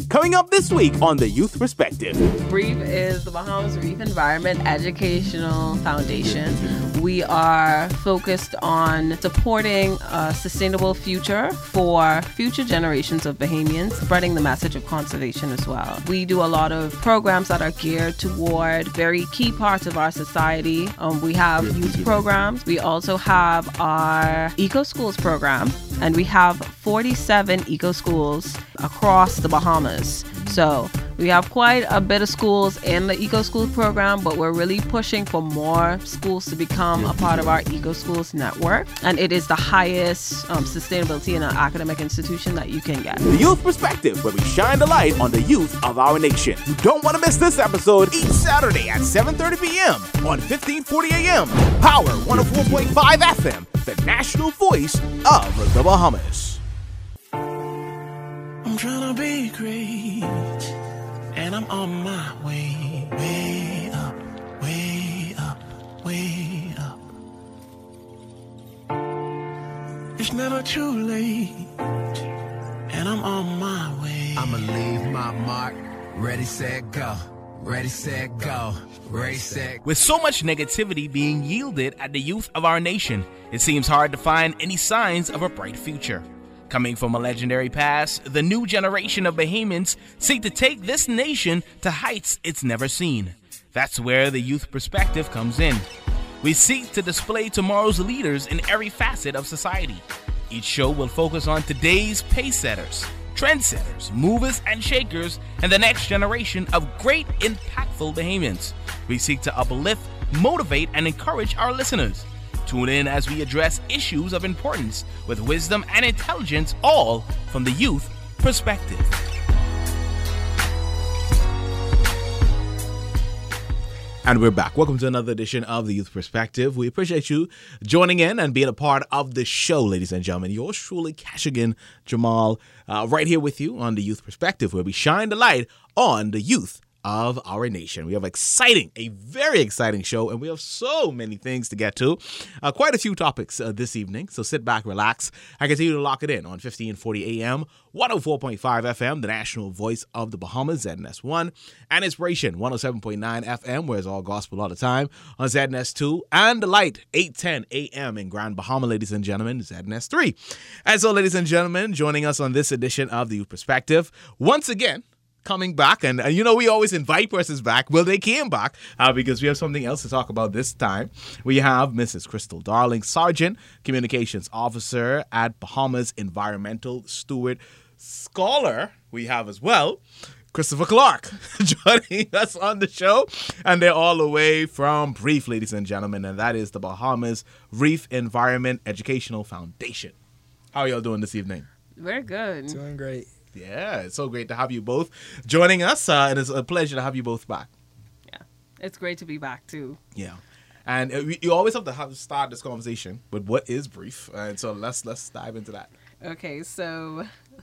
Coming up this week on The Youth Perspective. BREEF is the Bahamas Reef Environment Educational Foundation. We are focused on supporting a sustainable future for future generations of Bahamians, spreading the message of conservation as well. We do a lot of programs that are geared toward very key parts of our society. We have youth programs. We also have our Eco Schools program, and we have 47 eco schools across the Bahamas. So we have quite a bit of schools in the Eco Schools program, but we're really pushing for more schools to become a part of our Eco Schools network. And it is the highest sustainability in an academic institution that you can get. The Youth Perspective, where we shine the light on the youth of our nation. You don't want to miss this episode each Saturday at 7:30 p.m. on 1540 a.m. Power 104.5 FM, the national voice of the Bahamas. I'm trying to be great, and I'm on my way, way up, way up, way up. It's never too late, and I'm on my way. I'ma leave my mark, ready, set, go. Ready, set, go. Ready, set. With so much negativity being yielded at the youth of our nation, it seems hard to find any signs of a bright future. Coming from a legendary past, the new generation of Bahamians seek to take this nation to heights it's never seen. That's where the Youth Perspective comes in. We seek to display tomorrow's leaders in every facet of society. Each show will focus on today's pace-setters, trendsetters, movers and shakers, and the next generation of great, impactful Bahamians. We seek to uplift, motivate, and encourage our listeners. Tune in as we address issues of importance with wisdom and intelligence, all from the youth perspective. And we're back. Welcome to another edition of The Youth Perspective. We appreciate you joining in and being a part of the show, ladies and gentlemen. Yours truly, Kashigan Jamal, right here with you on The Youth Perspective, where we shine the light on the youth of our nation. We have a very exciting show, and we have so many things to get to. Quite a few topics this evening, so sit back, relax, and continue to lock it in on 1540 AM, 104.5 FM, the national voice of the Bahamas, ZNS1, and Inspiration, 107.9 FM, where it's all gospel all the time, on ZNS2, and The Light, 810 AM in Grand Bahama, ladies and gentlemen, ZNS3. And so, ladies and gentlemen, joining us on this edition of The Youth Perspective, once again, coming back, and you know we always invite persons back. Well, they came back because we have something else to talk about this time. We have Mrs. Crystal Darling, Sergeant Communications Officer at Bahamas Environmental Steward Scholar. We have as well Christopher Clark joining us on the show, and they're all the way from BREEF, ladies and gentlemen, and that is the Bahamas Reef Environment Educational Foundation. How are y'all doing this evening? We're good. Doing great. Yeah, it's so great to have you both joining us, and it's a pleasure to have you both back. Yeah, it's great to be back too. Yeah, and you always have to start this conversation with what is BREEF, and so let's dive into that. Okay, so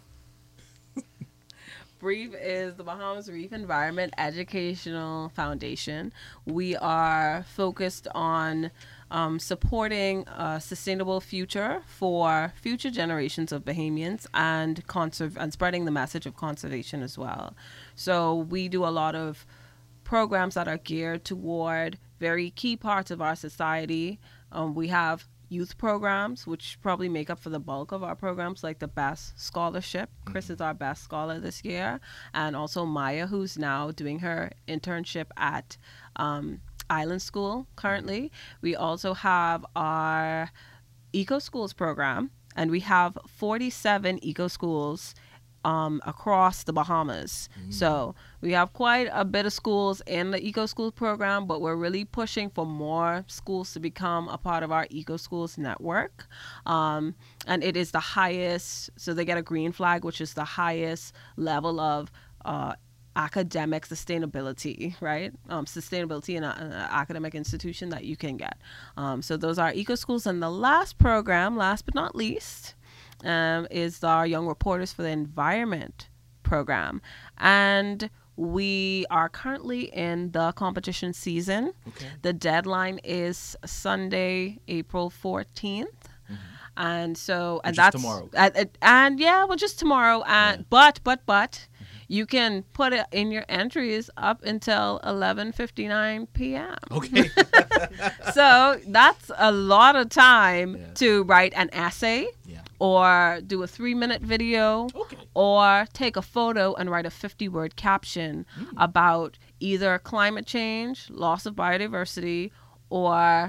BREEF is the Bahamas Reef Environment Educational Foundation. We are focused on supporting a sustainable future for future generations of Bahamians and spreading the message of conservation as well. So we do a lot of programs that are geared toward very key parts of our society. We have youth programs, which probably make up for the bulk of our programs, like the BEST Scholarship. Chris is our BEST Scholar this year. And also Maya, who's now doing her internship at Island School currently. We also have our Eco Schools program, and we have 47 Eco Schools across the Bahamas. So we have quite a bit of schools in the Eco Schools program, but we're really pushing for more schools to become a part of our Eco Schools network. And it is the highest, so they get a green flag, which is the highest level of academic sustainability, right? Sustainability in an academic institution that you can get. So those are Eco Schools. And the last program, last but not least, is our Young Reporters for the Environment program. And we are currently in the competition season. Okay. The deadline is Sunday, April 14th. And so, and that's tomorrow. And yeah, well, just tomorrow. And yeah. But you can put it in your entries up until 11:59 p.m. Okay. So that's a lot of time Yeah. to write an essay Yeah. or do a 3-minute video Okay. or take a photo and write a 50-word caption about either climate change, loss of biodiversity, or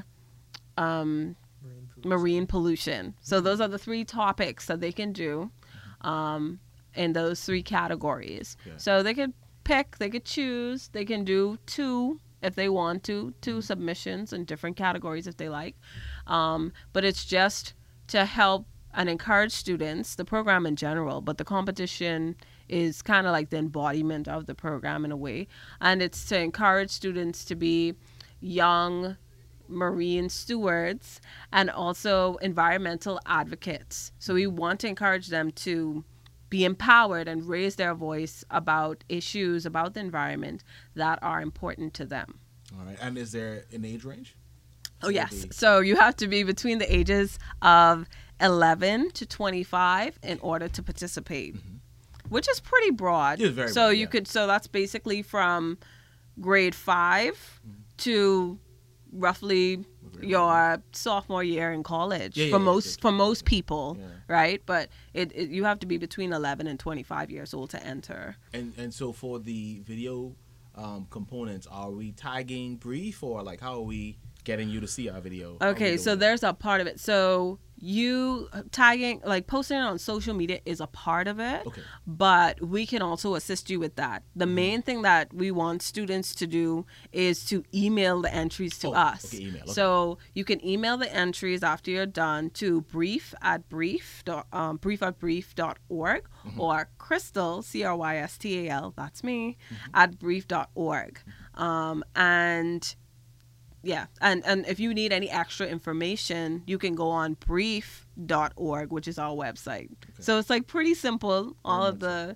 marine pollution. So those are the 3 topics that they can do in those 3 categories. Yeah. So they could pick, they could choose, they can do 2 if they want to, 2 submissions in different categories if they like. But it's just to help and encourage students, the program in general, but the competition is kind of like the embodiment of the program in a way. And it's to encourage students to be young marine stewards and also environmental advocates. So we want to encourage them to be empowered and raise their voice about issues about the environment that are important to them. All right. And is there an age range? Oh, yes. So you have to be between the ages of 11 to 25 in order to participate, which is pretty broad. Yeah, very so broad, you yeah. could, so that's basically from grade 5 to roughly your sophomore year in college for most people, right? But you have to be between 11 and 25 years old to enter. And so for the video components, are we tagging brief, or like how are we getting you to see our video? How are we Okay, doing so that? there's a part of it. So you tagging, like posting it on social media is a part of it, Okay. but we can also assist you with that. The main thing that we want students to do is to email the entries to us. Okay, email, okay. So you can email the entries after you're done to brief@brief.org or Crystal, CRYSTAL, that's me, at brief.org. And yeah, and if you need any extra information, you can go on brief.org, which is our website. So it's like pretty simple. All of the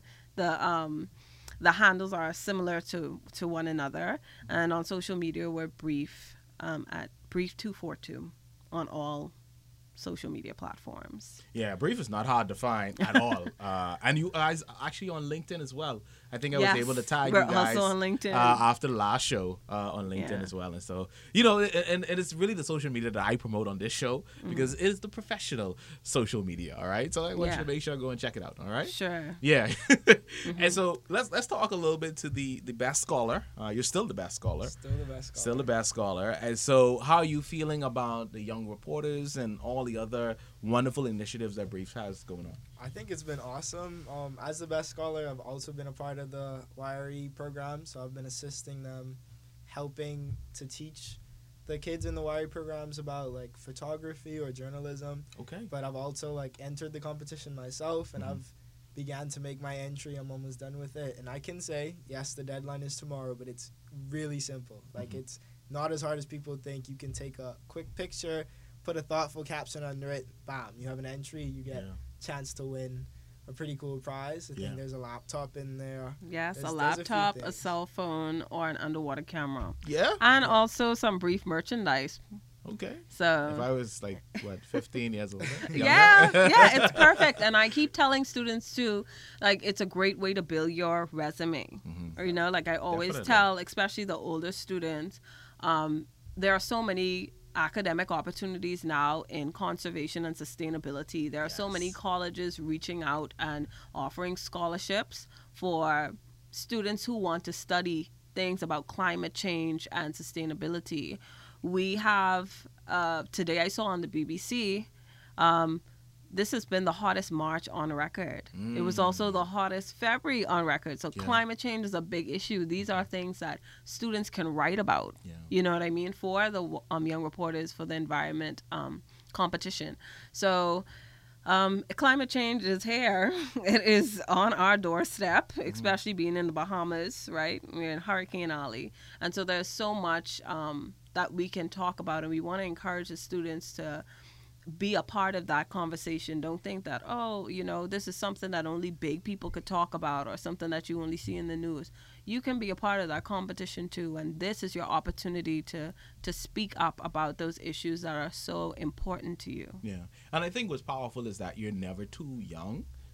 handles are similar to one another, and on social media we're brief at brief242 on all social media platforms. Yeah, brief is not hard to find at all. And you guys are actually on LinkedIn as well. I think I was Yes, able to tag we're you guys also on LinkedIn. after the last show on LinkedIn Yeah. as well. And so, you know, and it's really the social media that I promote on this show because it's the professional social media, all right? So I want you to make sure to go and check it out, all right? Sure. Yeah. And so let's talk a little bit to the best scholar. You're still the best scholar. Still the best scholar. Still the best scholar. And so how are you feeling about the young reporters and all the other wonderful initiatives that Brief has going on? I think it's been awesome. As the best scholar, I've also been a part of the YRE program, so I've been assisting them, helping to teach the kids in the YRE programs about like photography or journalism. Okay. But I've also like entered the competition myself, and I've began to make my entry. I'm almost done with it, and I can say yes, the deadline is tomorrow, but it's really simple. Like it's not as hard as people think. You can take a quick picture, put a thoughtful caption under it, bam, you have an entry, you get a chance to win a pretty cool prize. I think there's a laptop in there. Yes, There's a few laptop, a things. cell phone, or an underwater camera. Yeah. And also some Brief merchandise. Okay. So If I was like, 15 years old? yeah, it's perfect. And I keep telling students too, like it's a great way to build your resume. Or, you know, like I always Definitely. tell, especially the older students, there are so many academic opportunities now in conservation and sustainability. There are so many colleges reaching out and offering scholarships for students who want to study things about climate change and sustainability. We have, today I saw on the BBC, this has been the hottest March on record. It was also the hottest February on record. So climate change is a big issue. These are things that students can write about, you know what I mean, for the young reporters for the environment competition. So climate change is here. It is on our doorstep, especially being in the Bahamas, right? We're in Hurricane Alley. And so there's so much that we can talk about, and we want to encourage the students to be a part of that conversation. Don't think that, oh, you know, this is something that only big people could talk about or something that you only see in the news. You can be a part of that competition too, and this is your opportunity to speak up about those issues that are so important to you. Yeah. And I think what's powerful is that you're never too young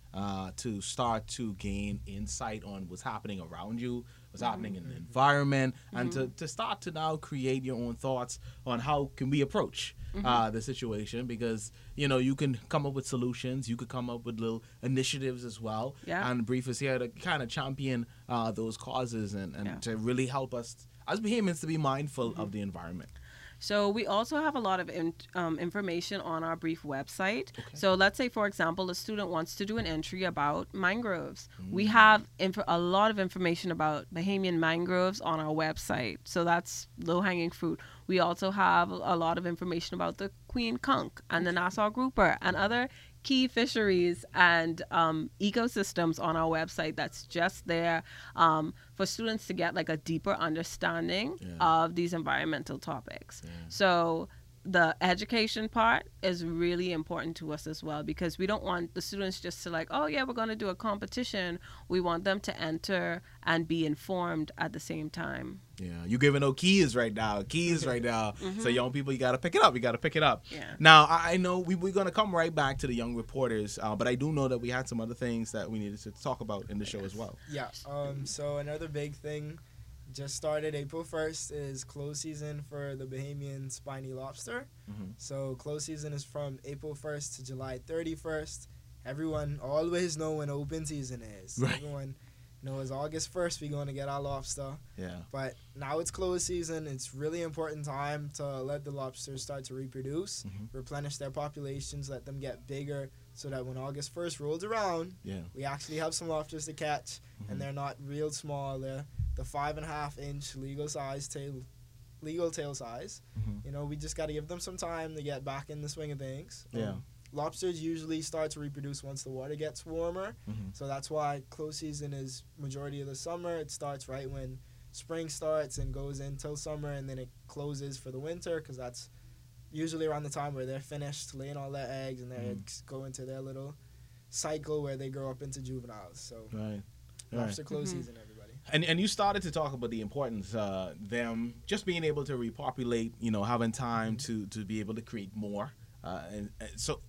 to start to gain insight on what's happening around you, what's happening in the environment, and to start to now create your own thoughts on how can we approach the situation, because you can come up with solutions, you could come up with little initiatives as well, and Brief is here to kind of champion those causes and to really help us as Bahamians to be mindful of the environment. So we also have a lot of information on our Brief website. So let's say, for example, a student wants to do an entry about mangroves. We have a lot of information about Bahamian mangroves on our website. So that's low-hanging fruit. We also have a lot of information about the Queen Conch and the Nassau grouper and other key fisheries and ecosystems on our website. That's just there for students to get like a deeper understanding of these environmental topics. So the education part is really important to us as well, because we don't want the students just to like, oh yeah, we're going to do a competition. We want them to enter and be informed at the same time. Yeah, you're giving no keys right now. So young people, you got to pick it up. Yeah. Now, I know we're going to come right back to the young reporters, but I do know that we had some other things that we needed to talk about in the show as well. Yeah, so another big thing just started April 1st is close season for the Bahamian spiny lobster. So close season is from April 1st to July 31st. Everyone always know when open season is. Right. Everyone knows August 1st we're going to get our lobster. Yeah. But now it's close season. It's really important time to let the lobsters start to reproduce, replenish their populations, let them get bigger, so that when August 1st rolls around, we actually have some lobsters to catch, and they're not real small. They're the 5.5-inch legal tail size. We just got to give them some time to get back in the swing of things. Lobsters usually start to reproduce once the water gets warmer, so that's why close season is majority of the summer. It starts right when spring starts and goes until summer, and then it closes for the winter, because that's usually around the time where they're finished laying all their eggs, and their eggs go into their little cycle where they grow up into juveniles. So lobster close season, everybody. And you started to talk about the importance them just being able to repopulate, having time to be able to create more. And so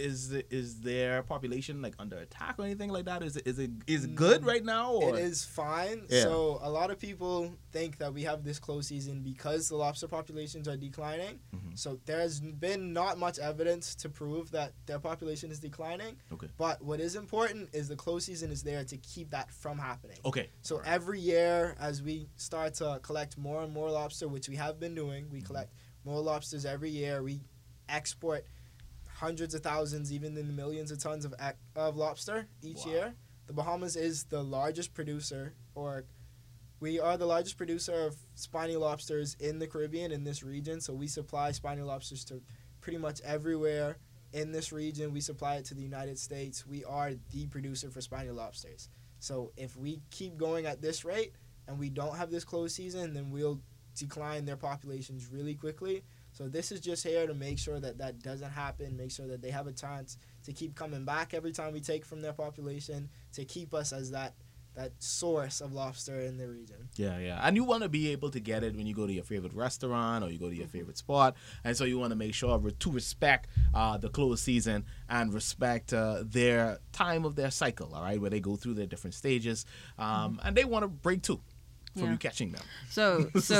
is their population like under attack or anything like that? Is it good right now? Or? It is fine. Yeah. So a lot of people think that we have this close season because the lobster populations are declining. So there's been not much evidence to prove that their population is declining. But what is important is the close season is there to keep that from happening. So every year, as we start to collect more and more lobster, which we have been doing, we collect more lobsters every year. We export hundreds of thousands, even in the millions of tons of lobster each year. The Bahamas is the largest producer, or we are the largest producer of spiny lobsters in the Caribbean, in this region. So we supply spiny lobsters to pretty much everywhere in this region. We supply it to the United States. We are the producer for spiny lobsters. So if we keep going at this rate and we don't have this close season, then we'll decline their populations really quickly. So this is just here to make sure that that doesn't happen, make sure that they have a chance to keep coming back every time we take from their population, to keep us as that source of lobster in the region. Yeah. And you want to be able to get it when you go to your favorite restaurant or you go to your favorite spot. And so you want to make sure to respect the close season and respect their time of their cycle, all right, where they go through their different stages. And they want to break too from you catching them. So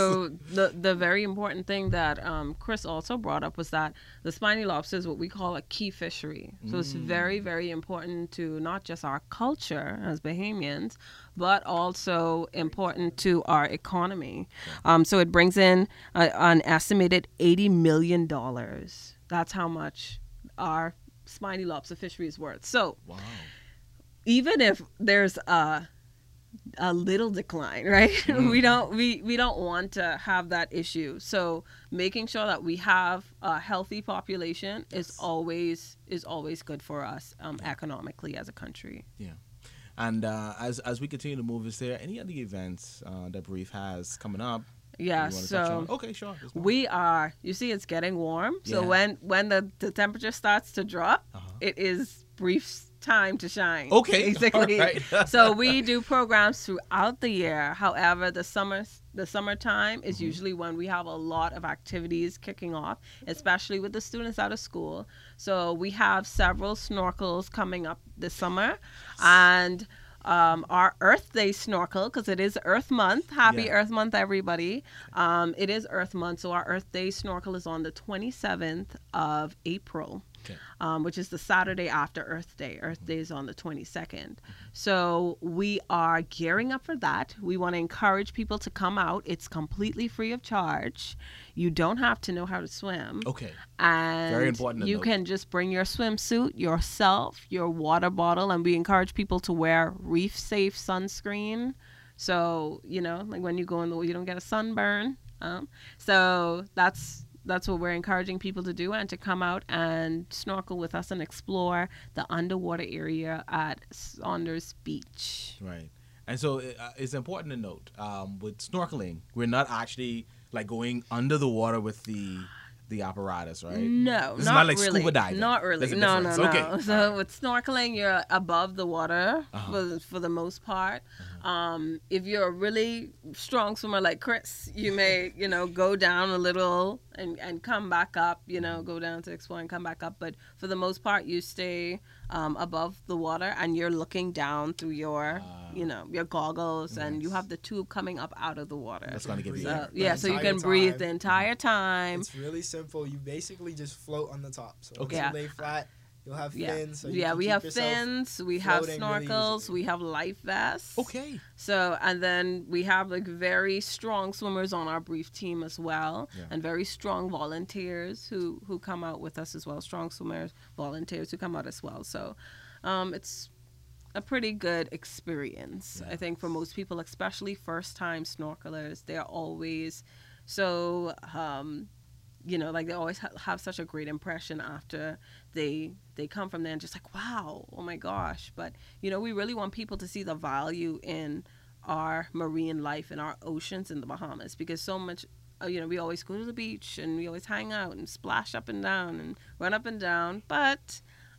the very important thing that Chris also brought up was that the spiny lobster is what we call a key fishery. So it's very, very important to not just our culture as Bahamians, but also important to our economy. So it brings in an estimated $80 million. That's how much our spiny lobster fishery is worth. So even if there's a little decline, right? We don't want to have that issue. So making sure that we have a healthy population is always good for us economically as a country. Yeah. And as we continue to move, is there any other events that Brief has coming up? Yeah, so okay, sure. We are, you see, it's getting warm. So when the temperature starts to drop, it is Brief's time to shine. Okay. Basically. All right. So we do programs throughout the year. However, the summertime is usually when we have a lot of activities kicking off, especially with the students out of school. So we have several snorkels coming up this summer, and our Earth Day snorkel, because it is Earth Month. Happy Earth Month, everybody. It is Earth Month, so our Earth Day snorkel is on the 27th of April. Okay. Which is the Saturday after Earth Day. Earth Day is on the 22nd. So we are gearing up for that. We want to encourage people to come out. It's completely free of charge. You don't have to know how to swim. Okay. And Very important to you note. can just bring your swimsuit, yourself, your water bottle, and we encourage people to wear reef safe sunscreen. So, like when you go in the you don't get a sunburn. So that's what we're encouraging people to do, and to come out and snorkel with us and explore the underwater area at Saunders Beach. Right. And so it's important to note, with snorkeling, we're not actually like going under the water with the apparatus, right? No, It's not not like really. scuba diving. Not really. There's a No. difference. Okay. So with snorkeling, you're above the water for the most part. If you're a really strong swimmer like Chris, you may, go down a little and come back up, go down to explore and come back up. But for the most part, you stay above the water, and you're looking down through your, your goggles, and you have the tube coming up out of the water. That's going to give you So, air. so you can breathe the entire time. It's really simple. You basically just float on the top. So once Okay. you lay flat, you'll have Yeah, fins. So you can we keep have yourself fins, we have floating really snorkels, easily. we have life vests. Okay. So, and then we have like very strong swimmers on our brief team as well, Yeah. and very strong volunteers who come out with us as well. Strong swimmers, volunteers who come out as well. So, it's a pretty good experience, I think, for most people, especially first-time snorkelers. They're always so, like they always have such a great impression after they come from there, and just like, wow, oh my gosh. But, we really want people to see the value in our marine life and our oceans in the Bahamas, because so much, we always go to the beach and we always hang out and splash up and down and run up and down. But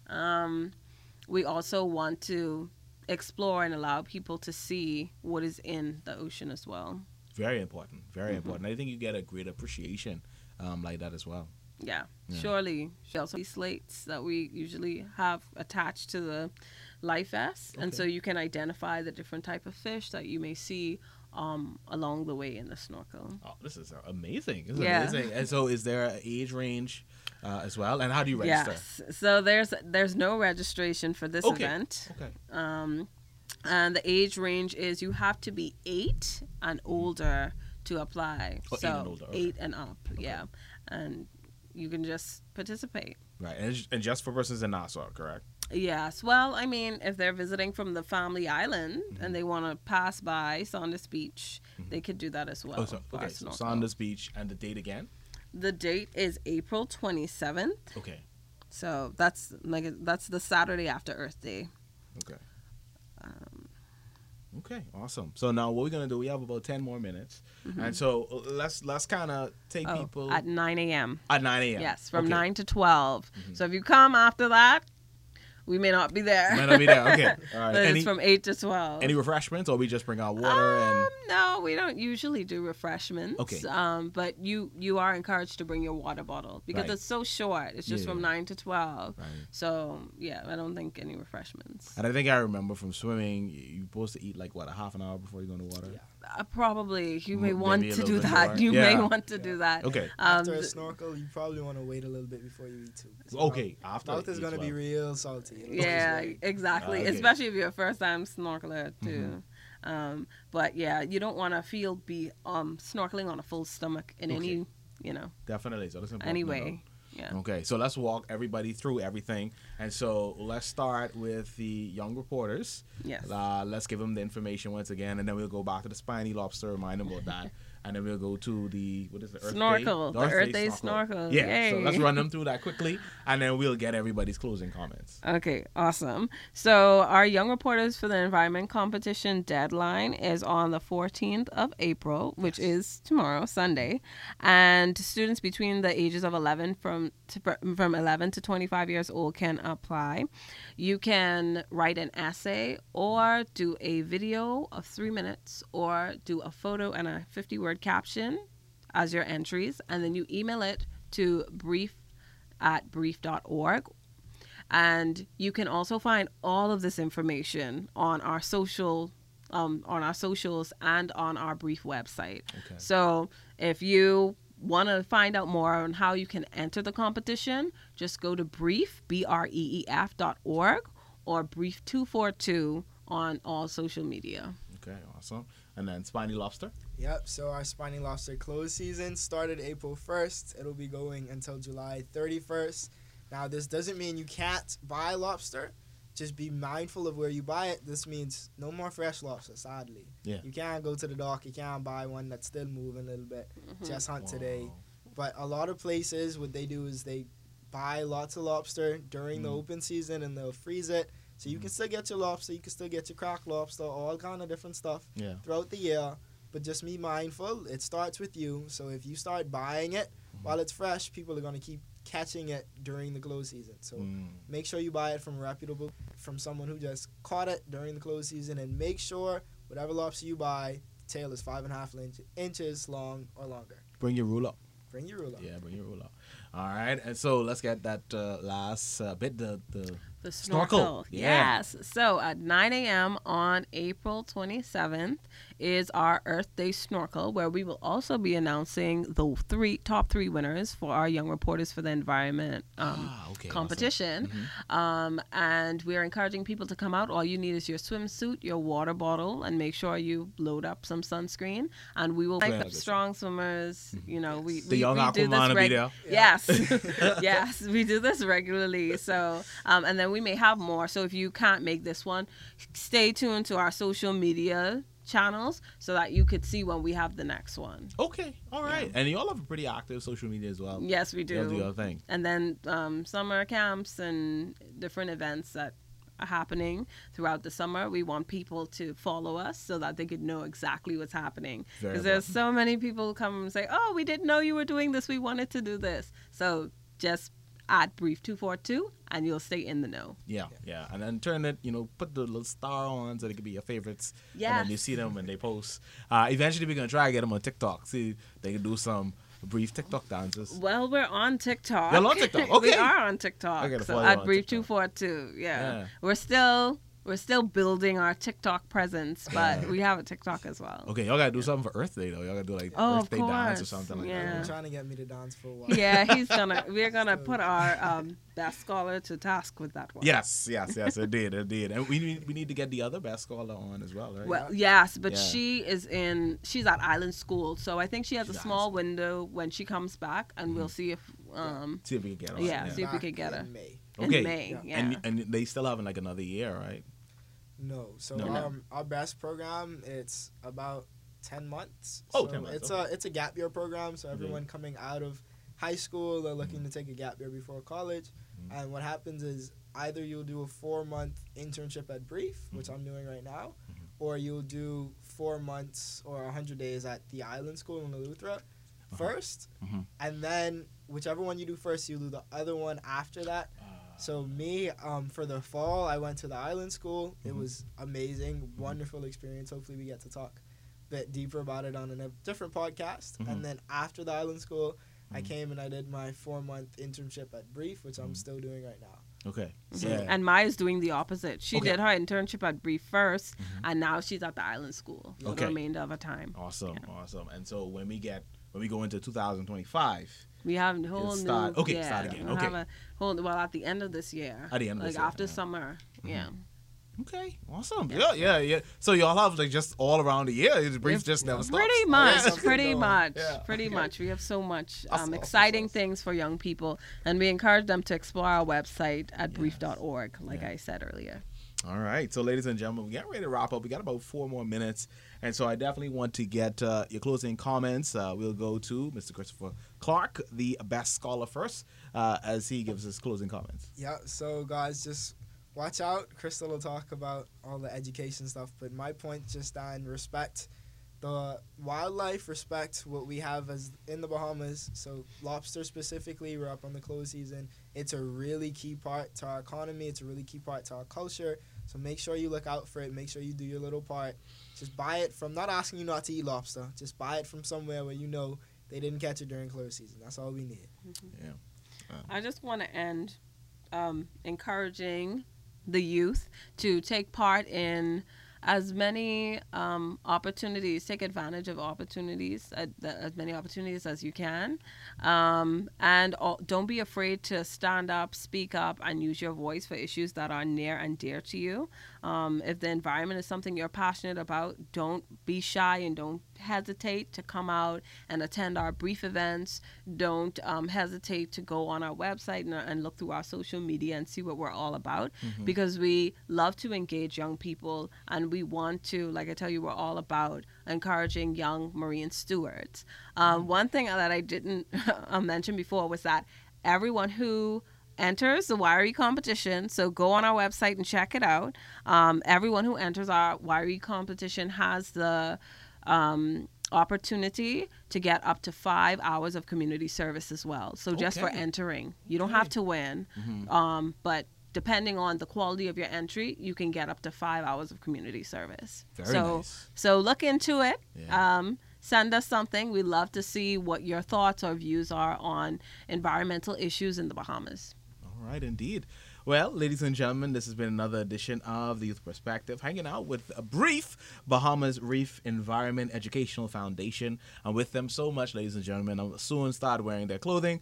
we also want to explore and allow people to see what is in the ocean as well. Very important. Very important. I think you get a great appreciation like that as well. Yeah, surely. Also, these slates that we usually have attached to the life vest, and so you can identify the different type of fish that you may see along the way in the snorkel. Oh, this is amazing. This is Yeah. amazing. And so is there an age range as well? And how do you register? Yes. So there's no registration for this event. Okay. And the age range is you have to be 8 and older to apply. Oh, 8 so and older, okay. 8 and up, yeah. And you can just participate. Right. And just for persons in Nassau, correct? Yes. Well, I mean, if they're visiting from the family island and they want to pass by Saunders Beach, they could do that as well. Oh, so, for our okay. So snorkel. Saunders Beach, and the date again? The date is April 27th. Okay. So that's the Saturday after Earth Day. Okay. Okay, awesome. So now what we're gonna do? We have about 10 more minutes, and so let's kind of take people At 9 a.m. at 9 a.m. Yes, from Okay. 9 to 12. So if you come after that, we may not be there. Might not be there. Okay. All right. But Any, it's from 8 to 12. any refreshments, or we just bring out water and No, we don't usually do refreshments. Okay. But you are encouraged to bring your water bottle because Right. it's so short. It's just Yeah. from 9 to 12. Right. So, yeah, I don't think any refreshments. And I think I remember from swimming, you're supposed to eat like what, a half an hour before you go in the water. Yeah. Probably. You may Maybe want a to little do bit that. more. You Yeah. may want to do that. Okay. After a th- snorkel, you probably want to wait a little bit before you eat too. 'cause your Okay. After mouth is each gonna be one. real salty. It'll Yeah, just wait. exactly. Okay. Especially if you're a first time snorkeler too. But yeah, you don't want to be snorkeling on a full stomach in any, Definitely. So that's important. to anyway. know. Yeah. Okay, so let's walk everybody through everything. And so let's start with the young reporters. Yes. Let's give them the information once again, and then we'll go back to the Spiny Lobster, remind them about that. and then we'll go to the Snorkel, the Earth Day snorkel. Yeah, so Yay. let's run them through that quickly, and then we'll get everybody's closing comments. Okay, awesome. So our Young Reporters for the Environment competition deadline is on the 14th of April, which is tomorrow, Sunday. And students between the ages of 11 from 11 to 25 years old can apply. You can write an essay or do a video of 3 minutes or do a photo and a 50-word caption as your entries, and then you email it to brief@brief.org. And you can also find all of this information on our socials and on our Brief website. Okay. So if you want to find out more on how you can enter the competition, just go to brief, BREEF.org, or Brief242 on all social media. Okay, awesome. And then Spiny Lobster. Yep, so our Spiny Lobster close season started April 1st. It'll be going until July 31st. Now, this doesn't mean you can't buy lobster. Just be mindful of where you buy it. This means no more fresh lobster, sadly. Yeah. You can't go to the dock. You can't buy one that's still moving a little bit. Just hunt today. But a lot of places, what they do is they buy lots of lobster during the open season, and they'll freeze it. So you can still get your lobster. You can still get your cracked lobster, all kind of different stuff throughout the year. But just be mindful. It starts with you. So if you start buying it while it's fresh, people are going to keep catching it during the close season. So make sure you buy it from someone who just caught it during the close season, and make sure whatever lobster you buy, the tail is 5.5 inches long or longer. Bring your ruler. Bring your ruler. Yeah, bring your ruler. All right, and so let's get that last bit, the snorkel. Yes. So at 9 a.m. on April 27th is our Earth Day snorkel, where we will also be announcing the top three winners for our Young Reporters for the Environment competition. Awesome. And we're encouraging people to come out. All you need is your swimsuit, your water bottle, and make sure you load up some sunscreen. And we will like strong swimmers. You know, we young do Aquaman will be there. Yes. Yes, we do this regularly. So, and then we may have more. So if you can't make this one, stay tuned to our social media channels so that you could see when we have the next one. Okay, all right. And y'all have a pretty active social media as well. Yes, we do. Y'all do your thing. And then summer camps and different events that are happening throughout the summer. We want people to follow us so that they could know exactly what's happening. Because there's so many people who come and say, oh, we didn't know you were doing this. We wanted to do this. So just add Brief242 and you'll stay in the know. Yeah. And then turn it, put the little star on so they can be your favorites. Yes. And then you see them when they post. Eventually we're going to try to get them on TikTok. See if they can do some brief TikTok dances. Well, we're on TikTok. You're on TikTok. Okay. We are on TikTok. So at Brief242. Yeah. We're still building our TikTok presence, but we have a TikTok as well. Okay, y'all gotta do something for Earth Day though. Y'all gotta do like Earth Day dance or something like that. You're trying to get me to dance for a while. Yeah, we're gonna put our best scholar to task with that one. Yes, it did. And we need to get the other best scholar on as well, right? Well, yes, but she's at Island School, so I think she has a small window when she comes back, and we'll see if see if we can get her. Yeah, see if we can get her. In May. Okay. In May, yeah. And they still having like another year, right? No. So our best program, it's about 10 months. Oh, so 10 months. It's a gap year program. So everyone coming out of high school, they're looking to take a gap year before college. And what happens is either you'll do a 4-month internship at Brief, which I'm doing right now, or you'll do 4 months or 100 days at the Island School in Eleuthera first. And then whichever one you do first, you do the other one after that. So me, for the fall, I went to the Island School. It was amazing, wonderful experience. Hopefully we get to talk a bit deeper about it on a different podcast. And then after the Island School, I came and I did my 4-month internship at Brief, which I'm still doing right now. Okay. Yeah. And Maya's doing the opposite. She did her internship at Brief first, and now she's at the Island School for the remainder of her time. Awesome. And so when we go into 2025, we have a whole start again. We'll have a whole, at the end of this year. At the end of this year. After summer. Yeah. Okay, awesome. Yeah. So y'all have like just all around the year. The Brief just never stops. Pretty much. We have so much exciting things for young people, and we encourage them to explore our website at brief.org, like I said earlier. All right. So, ladies and gentlemen, we're getting ready to wrap up. We got about 4 more minutes. And so I definitely want to get your closing comments. We'll go to Mr. Christopher Clark, the best scholar, first, as he gives his closing comments. Yeah, so guys, just watch out. Crystal will talk about all the education stuff, but my point just on respect the wildlife, respect what we have as in the Bahamas. So lobster specifically, we're up on the close season. It's a really key part to our economy. It's a really key part to our culture. So make sure you look out for it. Make sure you do your little part. Just buy it from, not asking you not to eat lobster, just buy it from somewhere where you know they didn't catch it during close season. That's all we need. Yeah. I just want to end encouraging the youth to take part in as many opportunities, take advantage of opportunities, as many opportunities as you can. And don't be afraid to stand up, speak up, and use your voice for issues that are near and dear to you. If the environment is something you're passionate about, don't be shy and don't hesitate to come out and attend our brief events. Don't hesitate to go on our website and look through our social media and see what we're all about, because we love to engage young people, and we want to, like I tell you, we're all about encouraging young marine stewards. One thing that I didn't mention before was that everyone who enters the Wiry competition, so go on our website and check it out. Everyone who enters our Wiry competition has the opportunity to get up to 5 hours of community service as well. So just for entering, you don't have to win, but depending on the quality of your entry, you can get up to 5 hours of community service. Very nice. So look into it. Yeah. Send us something. We'd love to see what your thoughts or views are on environmental issues in the Bahamas. All right, indeed. Well, ladies and gentlemen, this has been another edition of The Youth Perspective, hanging out with a brief Bahamas Reef Environment Educational Foundation. I'm with them so much, ladies and gentlemen. I'll soon start wearing their clothing.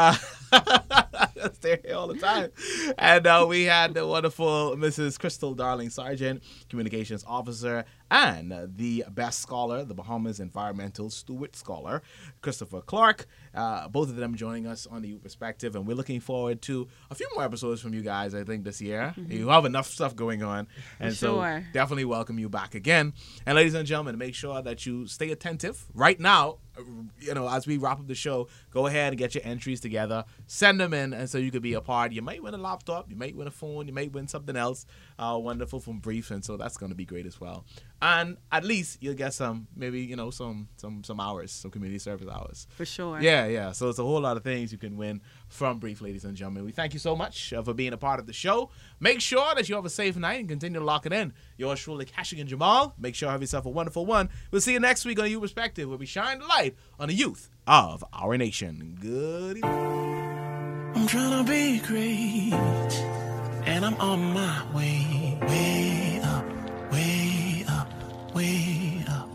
They're here all the time. And we had the wonderful Mrs. Crystal Darling Sargent, Communications Officer, and the best scholar, the Bahamas Environmental Steward Scholar, Christopher Clark. Both of them joining us on The Youth Perspective. And we're looking forward to a few more episodes from you guys, I think, this year. You have enough stuff going on. And so definitely welcome you back again. And ladies and gentlemen, make sure that you stay attentive. Right now, as we wrap up the show, go ahead and get your entries together. Send them in, and so you could be a part. You might win a laptop. You might win a phone. You might win something else wonderful from Brief, and so that's going to be great as well. And at least you'll get some, maybe, some hours, some community service hours. For sure. Yeah. So it's a whole lot of things you can win from Brief, ladies and gentlemen. We thank you so much for being a part of the show. Make sure that you have a safe night and continue to lock it in. Yours truly, Kashigan Jamal. Make sure you have yourself a wonderful one. We'll see you next week on Youth Perspective, where we shine the light on the youth of our nation. Good evening. I'm trying to be great, and I'm on my way. Way up, way up, way up.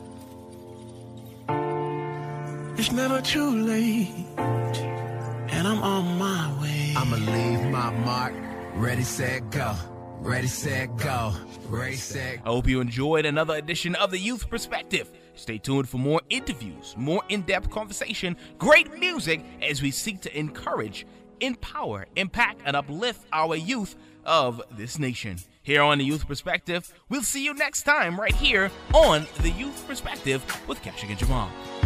It's never too late, and I'm on my way. I'ma leave my mark. Ready, set, go. Ready, set, go. Ready, set, I hope you enjoyed another edition of The Youth Perspective. Stay tuned for more interviews, more in-depth conversation, great music as we seek to encourage, empower, impact, and uplift our youth of this nation. Here on The Youth Perspective, we'll see you next time right here on The Youth Perspective with Kashigan Jamal.